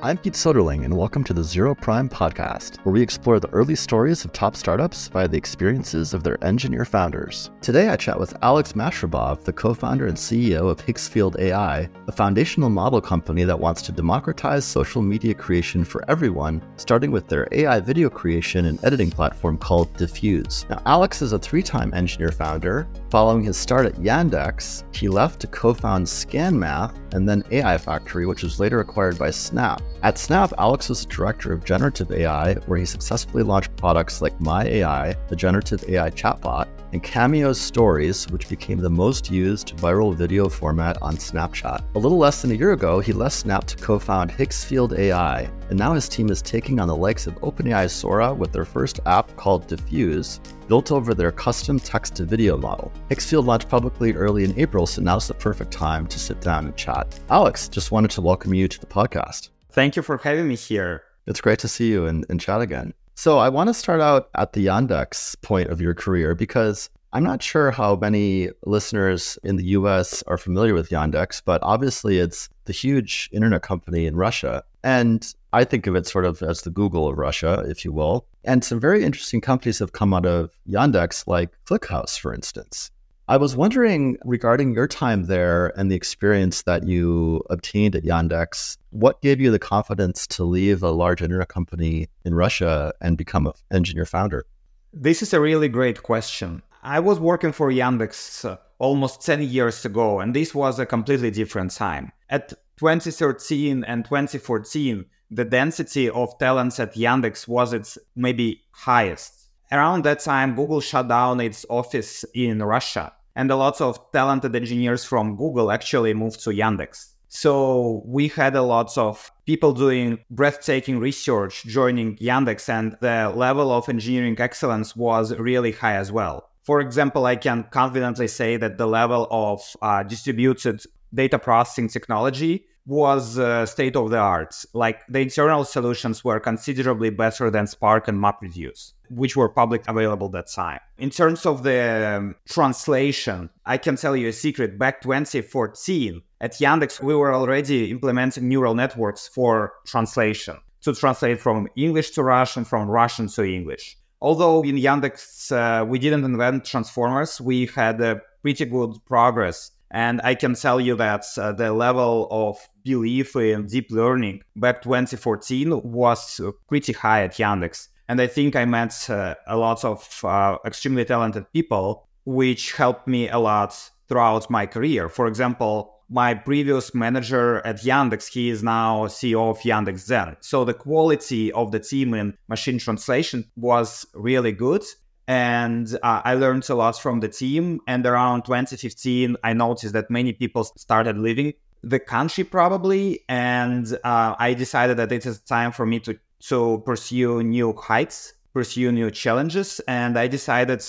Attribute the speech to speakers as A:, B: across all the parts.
A: I'm Pete Soderling, and welcome to the Zero Prime podcast, where we explore the early stories of top startups via the experiences of their engineer founders. Today, I chat with Alex Mashrabov, the co-founder and CEO of Higgsfield AI, a foundational model company that wants to democratize social media creation for everyone, starting with their AI video creation and editing platform called Diffuse. Now, Alex is a three-time engineer founder. Following his start at Yandex, he left to co-found ScanMath and then AI Factory, which was later acquired by Snap. At Snap, Alex was the director of generative AI, where he successfully launched products like My AI, the generative AI chatbot, and Cameo's Stories, which became the most used viral video format on Snapchat. A little less than a year ago, he left Snap to co-found Higgsfield AI, and now his team is taking on the likes of OpenAI's Sora with their first app called Diffuse, built over their custom text-to-video model. Higgsfield launched publicly early in April, so now's the perfect time to sit down and chat. Alex, just wanted to welcome you to the podcast.
B: Thank you for having me here.
A: It's great to see you and chat again. So I want to start out at the Yandex point of your career, because I'm not sure how many listeners in the US are familiar with Yandex, but obviously it's the huge internet company in Russia. And I think of it sort of as the Google of Russia, if you will. And some very interesting companies have come out of Yandex, like ClickHouse, for instance. I was wondering, regarding your time there and the experience that you obtained at Yandex, what gave you the confidence to leave a large internet company in Russia and become an engineer founder?
B: This is a really great question. I was working for Yandex almost 10 years ago, and this was a completely different time. At 2013 and 2014, the density of talents at Yandex was its maybe highest. Around that time, Google shut down its office in Russia, and a lot of talented engineers from Google actually moved to Yandex. So we had a lot of people doing breathtaking research joining Yandex, and the level of engineering excellence was really high as well. For example, I can confidently say that the level of distributed data processing technology was state of the art. Like, the internal solutions were considerably better than Spark and MapReduce, which were publicly available at that time. In terms of the translation, I can tell you a secret. Back 2014, at Yandex, we were already implementing neural networks for translation, to translate from English to Russian, from Russian to English. Although in Yandex, we didn't invent transformers, we had a pretty good progress. And I can tell you that the level of belief in deep learning back 2014 was pretty high at Yandex. And I think I met a lot of extremely talented people, which helped me a lot throughout my career. For example, my previous manager at Yandex, he is now CEO of Yandex.Zen. So the quality of the team in machine translation was really good. And I learned a lot from the team. And around 2015, I noticed that many people started leaving the country probably. And I decided that it is time for me to pursue new heights, pursue new challenges. And I decided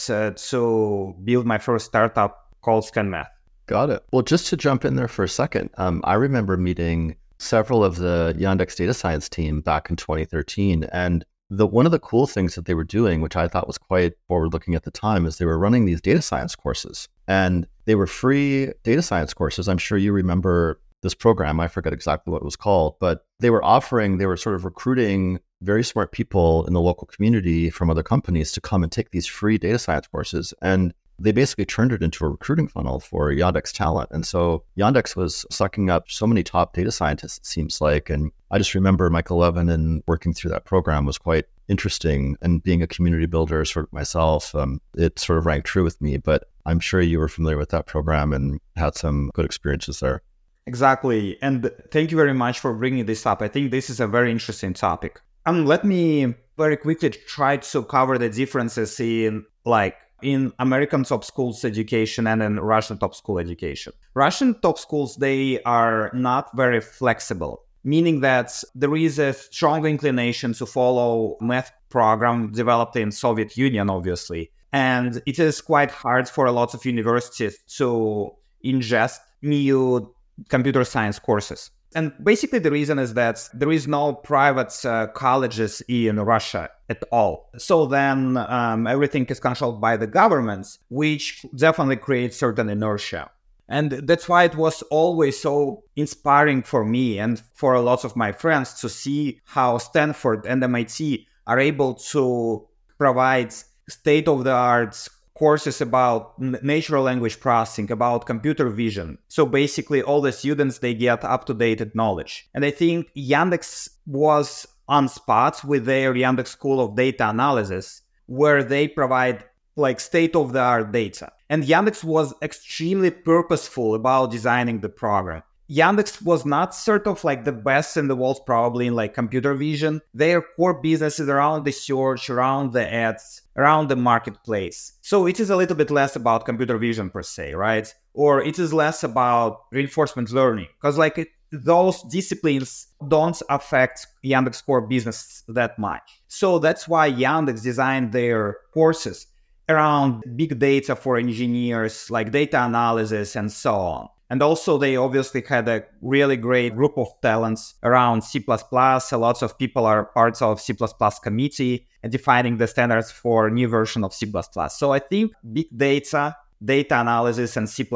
B: to build my first startup called ScanMath.
A: Got it. Well, just to jump in there for a second, I remember meeting several of the Yandex data science team back in 2013. And one of the cool things that they were doing, which I thought was quite forward-looking at the time, is they were running these data science courses. And they were free data science courses. I'm sure you remember this program. I forget exactly what it was called, but they were sort of recruiting very smart people in the local community from other companies to come and take these free data science courses. And they basically turned it into a recruiting funnel for Yandex talent. And so Yandex was sucking up so many top data scientists, it seems like. And I just remember Michael Levin and working through that program was quite interesting. And being a community builder sort of myself, it sort of rang true with me. But I'm sure you were familiar with that program and had some good experiences there.
B: Exactly. And thank you very much for bringing this up. I think this is a very interesting topic. Let me very quickly try to cover the differences in American top schools education and in Russian top school education. Russian top schools, they are not very flexible, meaning that there is a strong inclination to follow math program developed in Soviet Union, obviously. And it is quite hard for a lot of universities to ingest new computer science courses. And basically the reason is that there is no private colleges in Russia at all. So then everything is controlled by the governments, which definitely creates certain inertia. And that's why it was always so inspiring for me and for a lot of my friends to see how Stanford and MIT are able to provide state-of-the-art courses about natural language processing, about computer vision. So basically all the students, they get up-to-date knowledge. And I think Yandex was on spot with their Yandex School of Data Analysis, where they provide like state-of-the-art data. And Yandex was extremely purposeful about designing the program. Yandex was not sort of like the best in the world probably in like computer vision. Their core business is around the search, around the ads, around the marketplace. So it is a little bit less about computer vision per se, right? Or it is less about reinforcement learning, because those disciplines don't affect Yandex core business that much. So that's why Yandex designed their courses around big data for engineers, like data analysis and so on. And also they obviously had a really great group of talents around C++. A lot of people are parts of C++ committee and defining the standards for new version of C++. So I think big data, data analysis, and C++,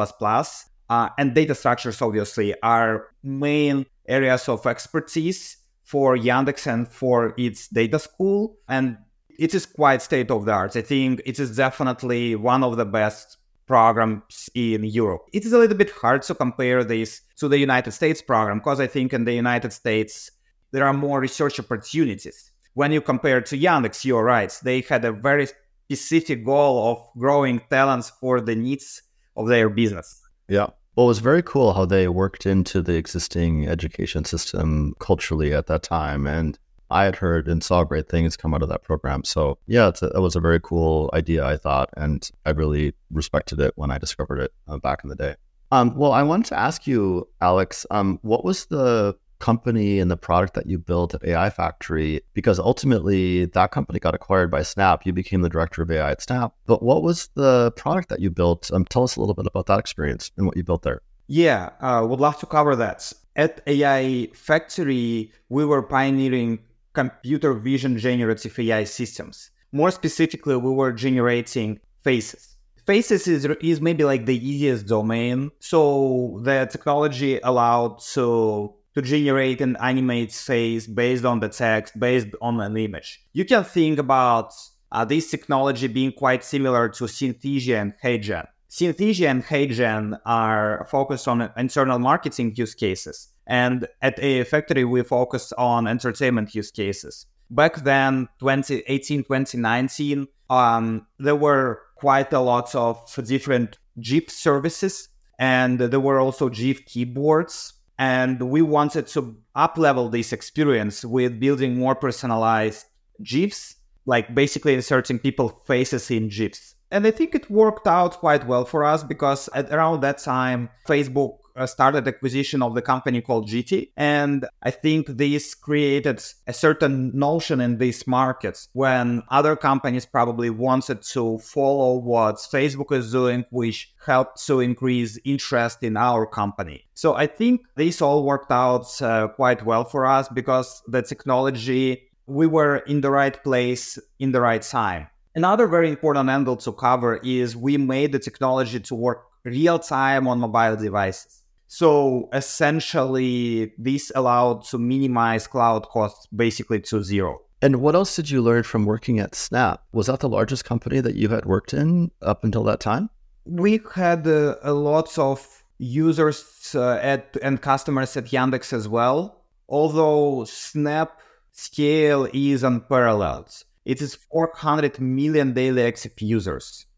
B: and data structures obviously are main areas of expertise for Yandex and for its data school. And it is quite state-of-the-art. I think it is definitely one of the best programs in Europe. It is a little bit hard to compare this to the United States program, because I think in the United States, there are more research opportunities. When you compare to Yandex, you're right. They had a very specific goal of growing talents for the needs of their business.
A: Yeah. Well, it was very cool how they worked into the existing education system culturally at that time. And I had heard and saw great things come out of that program. So yeah, it was a very cool idea, I thought, and I really respected it when I discovered it back in the day. Well, I wanted to ask you, Alex, what was the company and the product that you built at AI Factory? Because ultimately that company got acquired by Snap. You became the director of AI at Snap. But what was the product that you built? Tell us a little bit about that experience and what you built there.
B: Yeah, would love to cover that. At AI Factory, we were pioneering computer vision generative AI systems. More specifically, we were generating faces. Faces is maybe like the easiest domain. So the technology allowed to generate and animate face based on the text, based on an image. You can think about this technology being quite similar to Synthesia and HeyGen. Synthesia and HeyGen are focused on internal marketing use cases. And at AI Factory, we focused on entertainment use cases. Back then, 2018, 2019, there were quite a lot of different GIF services, and there were also GIF keyboards. And we wanted to up-level this experience with building more personalized GIFs, like basically inserting people's faces in GIFs. And I think it worked out quite well for us, because around that time, Facebook started acquisition of the company called GT. And I think this created a certain notion in these markets when other companies probably wanted to follow what Facebook is doing, which helped to increase interest in our company. So I think this all worked out quite well for us, because the technology, we were in the right place in the right time. Another very important angle to cover is we made the technology to work real time on mobile devices. So essentially, this allowed to minimize cloud costs basically to zero.
A: And what else did you learn from working at Snap? Was that the largest company that you had worked in up until that time?
B: We had a lot of users and customers at Yandex as well. Although Snap scale is unparalleled. It is 400 million daily active users.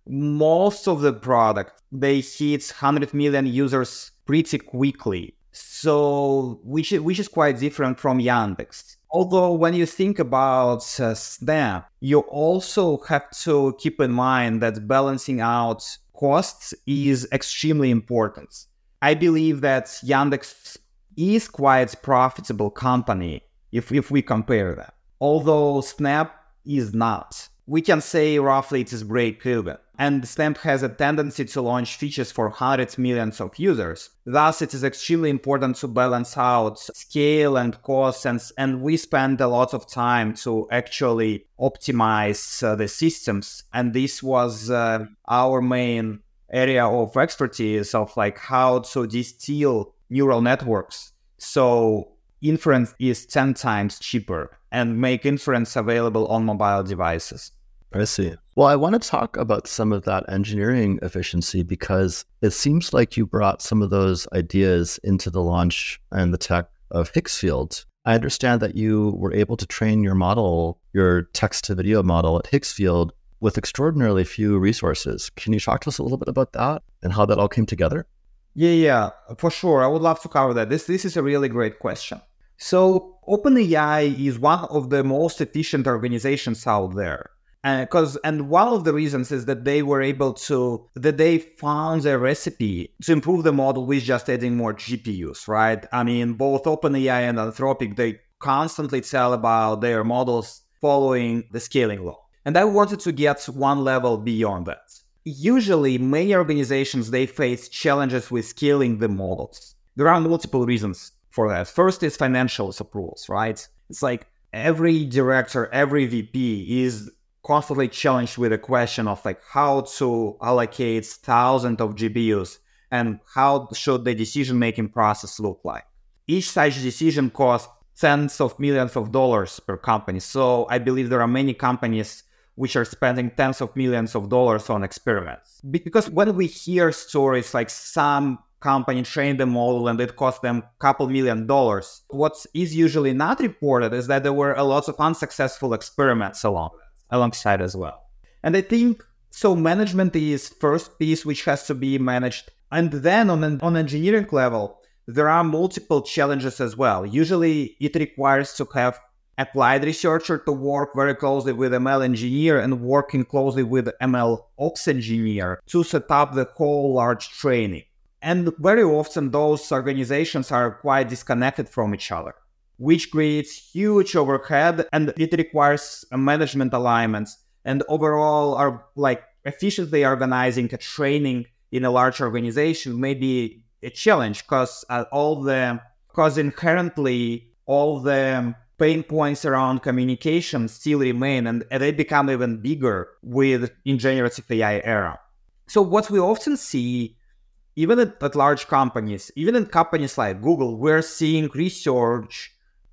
B: Most of the product, they hit 100 million users pretty quickly. So, which is quite different from Yandex. Although when you think about Snap, you also have to keep in mind that balancing out costs is extremely important. I believe that Yandex is quite a profitable company if we compare them. Although Snap is not. We can say roughly it is break-even. And Snap has a tendency to launch features for hundreds of millions of users. Thus, it is extremely important to balance out scale and costs, and we spend a lot of time to actually optimize the systems. And this was our main area of expertise of like how to distill neural networks so inference is 10 times cheaper and make inference available on mobile devices.
A: I see. Well, I want to talk about some of that engineering efficiency because it seems like you brought some of those ideas into the launch and the tech of Higgsfield. I understand that you were able to train your model, your text-to-video model at Higgsfield with extraordinarily few resources. Can you talk to us a little bit about that and how that all came together?
B: Yeah, for sure. I would love to cover that. This is a really great question. So OpenAI is one of the most efficient organizations out there. And one of the reasons is that they found a recipe to improve the model with just adding more GPUs, right? I mean, both OpenAI and Anthropic, they constantly tell about their models following the scaling law. And I wanted to get one level beyond that. Usually, many organizations, they face challenges with scaling the models. There are multiple reasons for that. First is financial approvals, right? It's like every director, every VP is constantly challenged with a question of like how to allocate thousands of GPUs and how should the decision-making process look like. Each such decision costs tens of millions of dollars per company. So I believe there are many companies which are spending tens of millions of dollars on experiments. Because when we hear stories like some company trained the model and it cost them a couple $1 million, what is usually not reported is that there were a lot of unsuccessful experiments alongside as well. And I think so management is first piece which has to be managed. And then on engineering level, there are multiple challenges as well. Usually it requires to have applied researcher to work very closely with ML engineer and working closely with ML ops engineer to set up the whole large training. And very often those organizations are quite disconnected from each other, which creates huge overhead, and it requires a management alignments and overall are like efficiently organizing a training in a large organization may be a challenge because inherently all the pain points around communication still remain and they become even bigger with in generative AI era. So what we often see, even at large companies, even in companies like Google, we're seeing research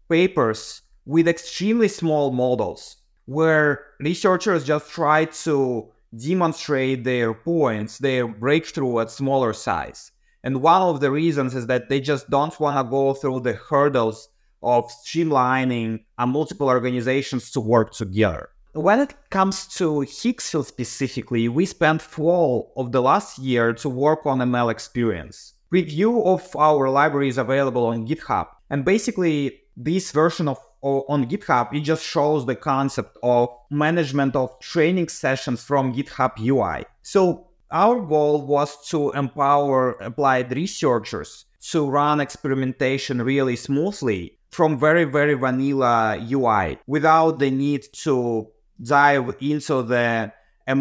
B: papers with extremely small models where researchers just try to demonstrate their points, their breakthrough at smaller size. And one of the reasons is that they just don't want to go through the hurdles of streamlining multiple organizations to work together. When it comes to Higgsfield specifically, we spent fall of the last year to work on ML experience. Review of our library is available on GitHub. And basically, this version on GitHub, it just shows the concept of management of training sessions from GitHub UI. So our goal was to empower applied researchers to run experimentation really smoothly from very, very vanilla UI without the need to dive into the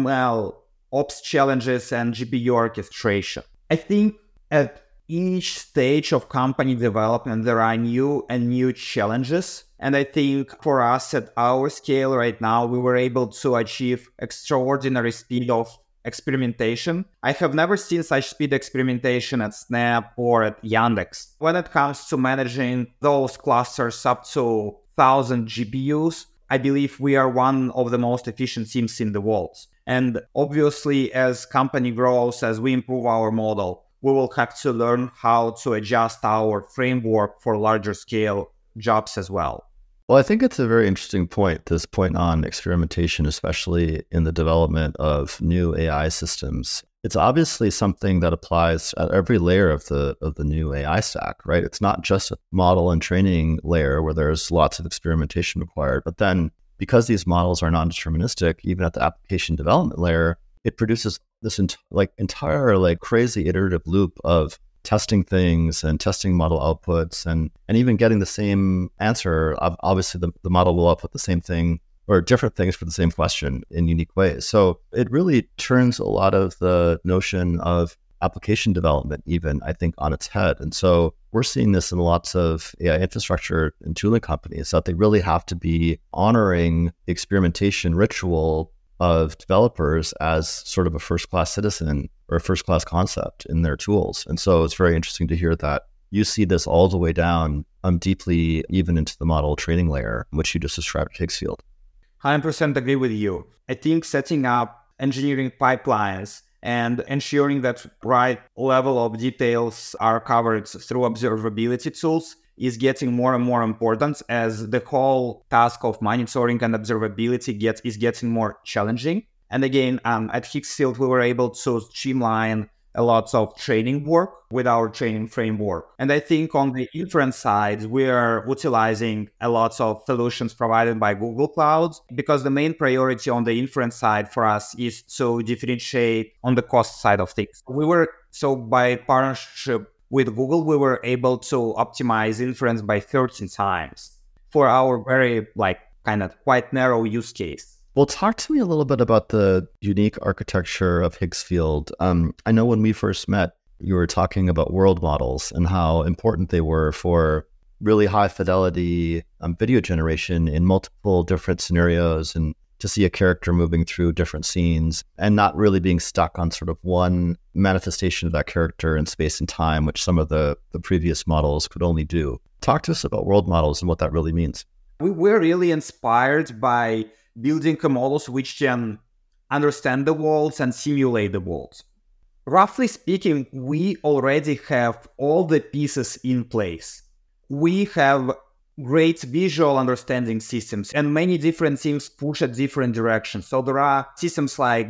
B: ML ops challenges and GPU orchestration. I think at each stage of company development, there are new challenges. And I think for us at our scale right now, we were able to achieve extraordinary speed of experimentation. I have never seen such speed experimentation at Snap or at Yandex. When it comes to managing those clusters up to 1,000 GPUs, I believe we are one of the most efficient teams in the world. And obviously, as company grows, as we improve our model, we will have to learn how to adjust our framework for larger scale jobs as well.
A: Well, I think it's a very interesting point, this point on experimentation, especially in the development of new AI systems. It's obviously something that applies at every layer of the new AI stack, right? It's not just a model and training layer where there's lots of experimentation required, but then because these models are non-deterministic, even at the application development layer, it produces this entire crazy iterative loop of testing things and testing model outputs and even getting the same answer. Obviously, the model will output the same thing or different things for the same question in unique ways. So it really turns a lot of the notion of application development even, I think, on its head. And so we're seeing this in lots of AI infrastructure and tooling companies that they really have to be honoring the experimentation ritual of developers as sort of a first-class citizen or a first-class concept in their tools. And so it's very interesting to hear that you see this all the way down deeply, even into the model training layer, which you just described at Higgsfield.
B: 100% agree with you. I think setting up engineering pipelines and ensuring that right level of details are covered through observability tools is getting more and more important as the whole task of monitoring and observability is getting more challenging. And again, at Higgsfield, we were able to streamline a lot of training work with our training framework. And I think on the inference side, we are utilizing a lot of solutions provided by Google Cloud because the main priority on the inference side for us is to differentiate on the cost side of things. So by partnership with Google, we were able to optimize inference by 13 times for our very kind of quite narrow use case.
A: Well, talk to me a little bit about the unique architecture of Higgsfield. I know when we first met, you were talking about world models and how important they were for really high fidelity video generation in multiple different scenarios and to see a character moving through different scenes and not really being stuck on sort of one manifestation of that character in space and time, which some of the previous models could only do. Talk to us about world models and what that really means.
B: We were really inspired by building models which can understand the worlds and simulate the worlds. Roughly speaking, we already have all the pieces in place. We have great visual understanding systems and many different teams push at different directions. So there are systems like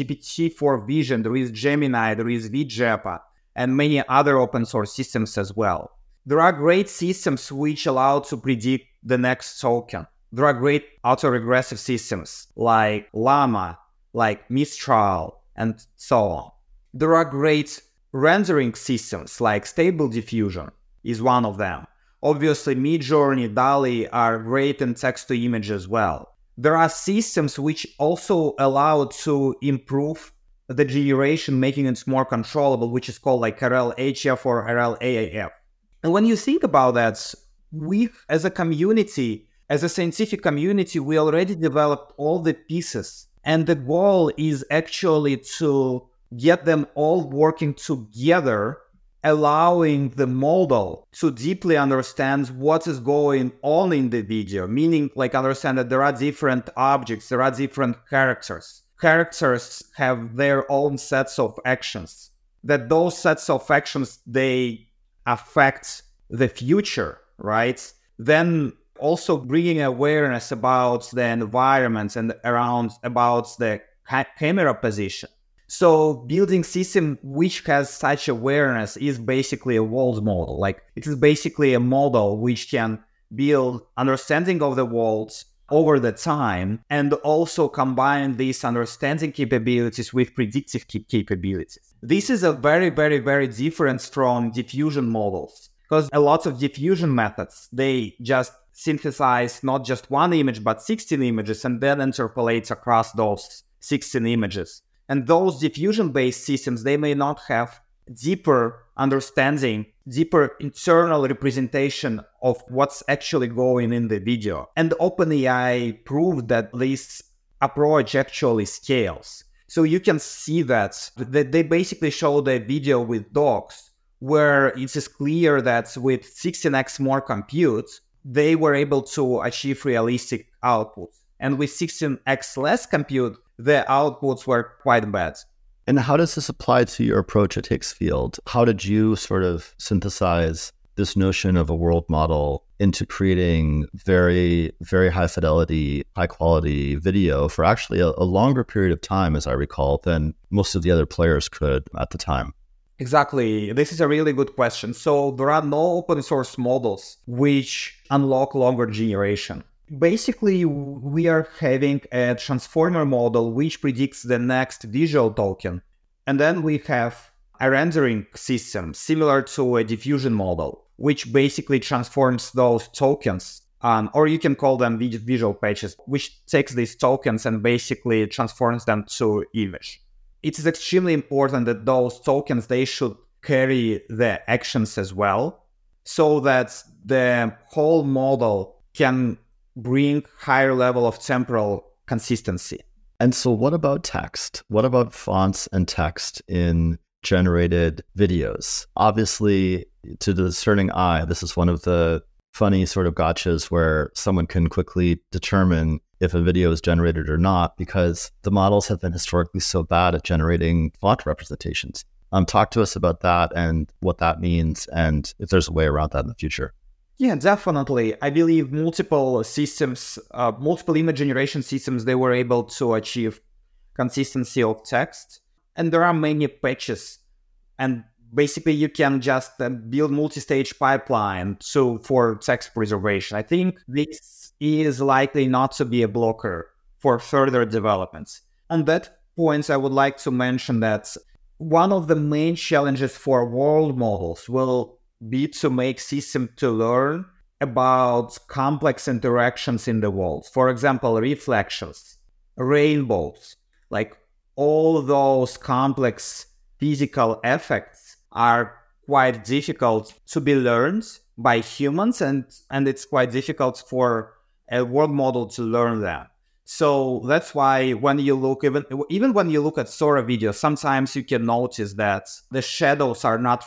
B: GPT-4 Vision, there is Gemini, there is VJEPA, and many other open source systems as well. There are great systems which allow to predict the next token. There are great autoregressive systems like Llama, like Mistral, and so on. There are great rendering systems like Stable Diffusion is one of them. Obviously, Midjourney, DALL-E are great in text-to-image as well. There are systems which also allow to improve the generation, making it more controllable, which is called like RLHF or RLAAF. And when you think about that, we as a community, as a scientific community, we already developed all the pieces. And the goal is actually to get them all working together, allowing the model to deeply understand what is going on in the video, meaning like understand that there are different objects, there are different characters. Characters have their own sets of actions, that those sets of actions, they affect the future, right? Then also bringing awareness about the environment and about the camera position. So building system which has such awareness is basically a world model. Like it is basically a model which can build understanding of the worlds over the time and also combine these understanding capabilities with predictive capabilities. This is a very, very, very different from diffusion models because a lot of diffusion methods, they just synthesize not just one image, but 16 images and then interpolate across those 16 images. And those diffusion-based systems, they may not have deeper understanding, deeper internal representation of what's actually going in the video. And OpenAI proved that this approach actually scales. So you can see that they basically show the video with dogs, where it is clear that with 16x more compute, they were able to achieve realistic outputs. And with 16x less compute, the outputs were quite bad.
A: And how does this apply to your approach at Higgsfield? How did you sort of synthesize this notion of a world model into creating very, very high fidelity, high quality video for actually a longer period of time, as I recall, than most of the other players could at the time?
B: Exactly. This is a really good question. So there are no open source models which unlock longer generation. Basically, we are having a transformer model which predicts the next visual token. And then we have a rendering system similar to a diffusion model, which basically transforms those tokens, or you can call them visual patches, which takes these tokens and basically transforms them to image. It is extremely important that those tokens, they should carry the actions as well, so that the whole model can bring higher level of temporal consistency.
A: And so what about text? What about fonts and text in generated videos? Obviously, to the discerning eye, this is one of the funny sort of gotchas where someone can quickly determine if a video is generated or not, because the models have been historically so bad at generating font representations. Talk to us about that and what that means, and if there's a way around that in the future.
B: Yeah, definitely. I believe multiple systems, multiple image generation systems, they were able to achieve consistency of text. And there are many patches. And basically, you can just build multi-stage pipeline for text preservation. I think this is likely not to be a blocker for further developments. On that point, I would like to mention that one of the main challenges for world models will be to make systems to learn about complex interactions in the world. For example, reflections, rainbows, like all those complex physical effects are quite difficult to be learned by humans, and it's quite difficult for a world model to learn them. So that's why when you look, even when you look at Sora videos, sometimes you can notice that the shadows are not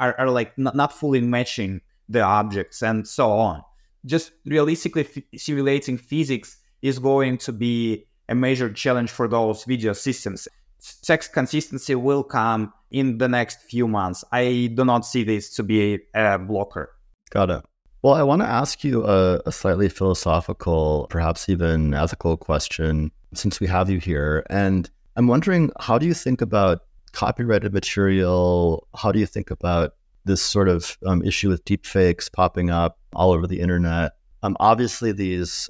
B: not fully matching the objects and so on. Just realistically simulating physics is going to be a major challenge for those video systems. Text consistency will come in the next few months. I do not see this to be a blocker.
A: Got it. Well, I want to ask you a slightly philosophical, perhaps even ethical question, since we have you here. And I'm wondering, how do you think about copyrighted material? How do you think about this sort of issue with deepfakes popping up all over the internet? Obviously, these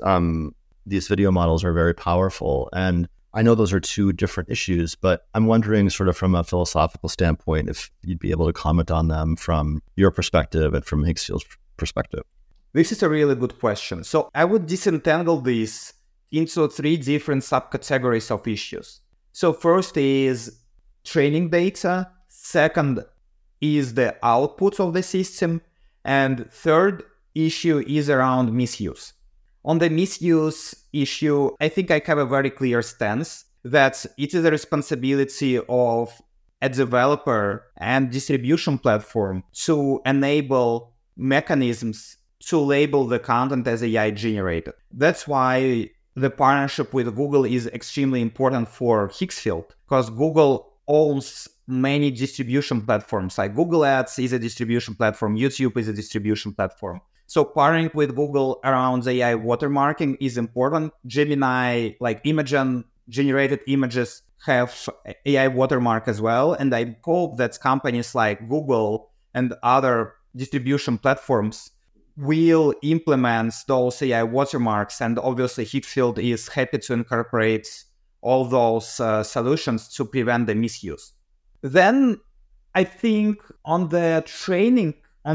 A: video models are very powerful, and I know those are two different issues, but I'm wondering sort of from a philosophical standpoint, if you'd be able to comment on them from your perspective and from Higgsfield's perspective.
B: This is a really good question. So I would disentangle this into three different subcategories of issues. So first is training data. Second is the output of the system. And third issue is around misuse. On the misuse issue, I think I have a very clear stance that it is a responsibility of a developer and distribution platform to enable mechanisms to label the content as AI generated. That's why the partnership with Google is extremely important for Higgsfield, because Google owns many distribution platforms. Like Google Ads is a distribution platform, YouTube is a distribution platform. So partnering with Google around AI watermarking is important. Gemini, like generated images, have AI watermark as well. And I hope that companies like Google and other distribution platforms will implement those AI watermarks. And obviously, Higgsfield is happy to incorporate all those solutions to prevent the misuse. Then I think on the training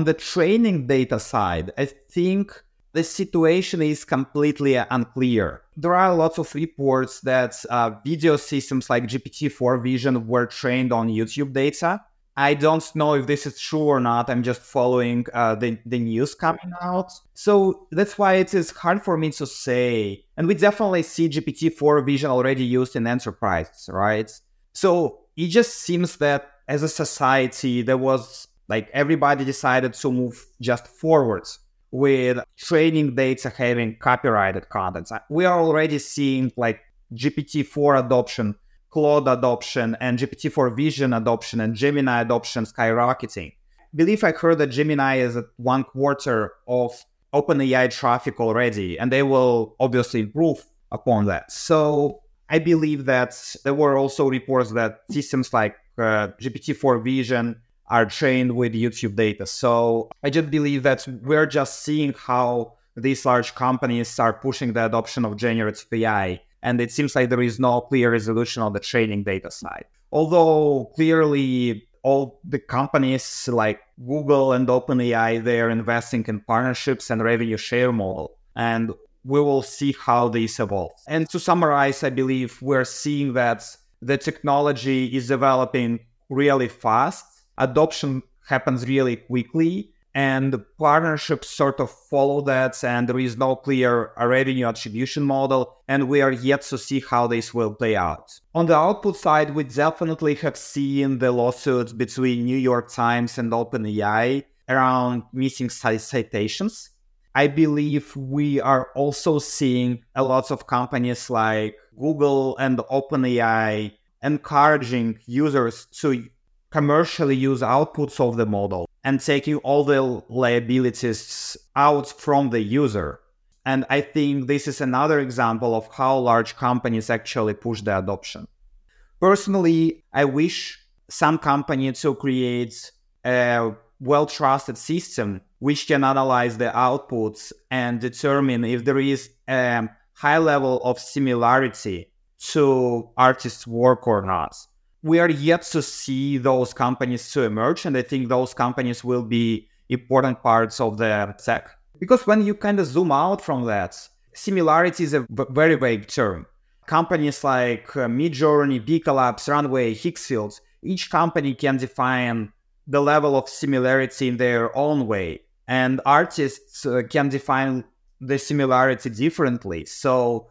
B: data side, I think the situation is completely unclear. There are lots of reports that video systems like GPT-4 Vision were trained on YouTube data. I don't know if this is true or not. I'm just following the news coming out. So that's why it is hard for me to say. And we definitely see GPT-4 Vision already used in enterprises, right? So it just seems that as a society, there was everybody decided to move just forwards with training data having copyrighted content. We are already seeing GPT-4 adoption, Claude adoption, and GPT-4 Vision adoption and Gemini adoption skyrocketing. I believe I heard that Gemini is at 1/4 of OpenAI traffic already, and they will obviously improve upon that. So I believe that there were also reports that systems like GPT-4 Vision are trained with YouTube data. So I just believe that we're just seeing how these large companies are pushing the adoption of generative AI. And it seems like there is no clear resolution on the training data side. Although clearly all the companies like Google and OpenAI, they're investing in partnerships and revenue share model. And we will see how this evolves. And to summarize, I believe we're seeing that the technology is developing really fast. Adoption happens really quickly. And partnerships sort of follow that, and there is no clear revenue attribution model, and we are yet to see how this will play out. On the output side, we definitely have seen the lawsuits between New York Times and OpenAI around missing citations. I believe we are also seeing a lot of companies like Google and OpenAI encouraging users to commercially use outputs of the model and taking all the liabilities out from the user. And I think this is another example of how large companies actually push the adoption. Personally, I wish some company to create a well-trusted system which can analyze the outputs and determine if there is a high level of similarity to artists' work or not. We are yet to see those companies to emerge, and I think those companies will be important parts of the tech. Because when you kind of zoom out from that, similarity is a very vague term. Companies like Midjourney, Pika Labs, Runway, Higgsfield, each company can define the level of similarity in their own way, and artists can define the similarity differently. So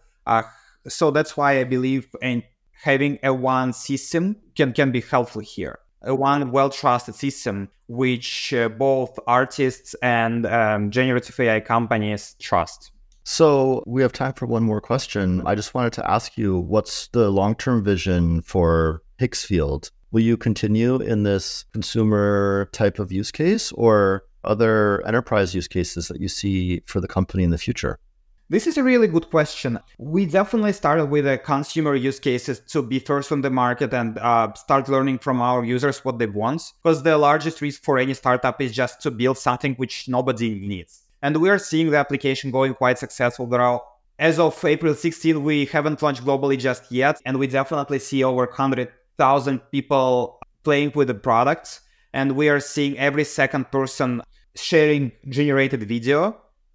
B: that's why I believe in having a one system can be helpful here. A one well-trusted system which both artists and generative AI companies trust.
A: So we have time for one more question. I just wanted to ask you, what's the long-term vision for Higgsfield? Will you continue in this consumer type of use case or other enterprise use cases that you see for the company in the future?
B: This is a really good question. We definitely started with the consumer use cases to be first on the market and start learning from our users what they want. Because the largest risk for any startup is just to build something which nobody needs. And we are seeing the application going quite successful. As of April 16, we haven't launched globally just yet. And we definitely see over 100,000 people playing with the product. And we are seeing every second person sharing generated video.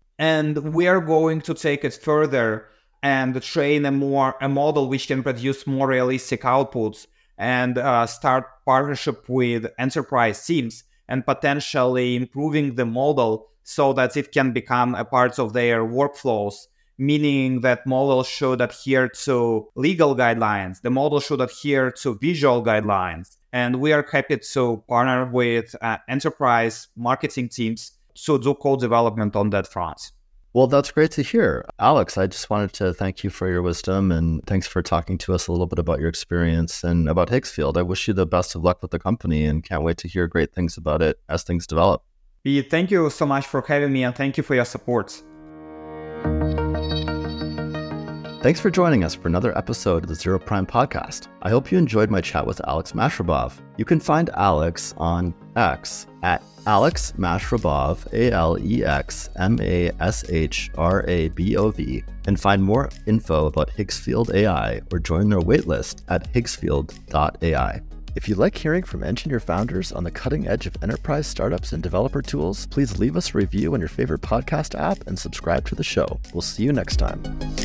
B: And we are going to take it further and train a model which can produce more realistic outputs and start partnership with enterprise teams and potentially improving the model so that it can become a part of their workflows, meaning that model should adhere to legal guidelines, the model should adhere to visual guidelines. And we are happy to partner with enterprise marketing teams to do code development on that front.
A: Well, that's great to hear. Alex, I just wanted to thank you for your wisdom and thanks for talking to us a little bit about your experience and about Higgsfield. I wish you the best of luck with the company and can't wait to hear great things about it as things develop.
B: Thank you so much for having me and thank you for your support.
A: Thanks for joining us for another episode of the Zero Prime podcast. I hope you enjoyed my chat with Alex Mashrabov. You can find Alex on X at Alex Mashrabov, AlexMashrabov, and find more info about Higgsfield AI or join their waitlist at higgsfield.ai. If you like hearing from engineer founders on the cutting edge of enterprise startups and developer tools, please leave us a review on your favorite podcast app and subscribe to the show. We'll see you next time.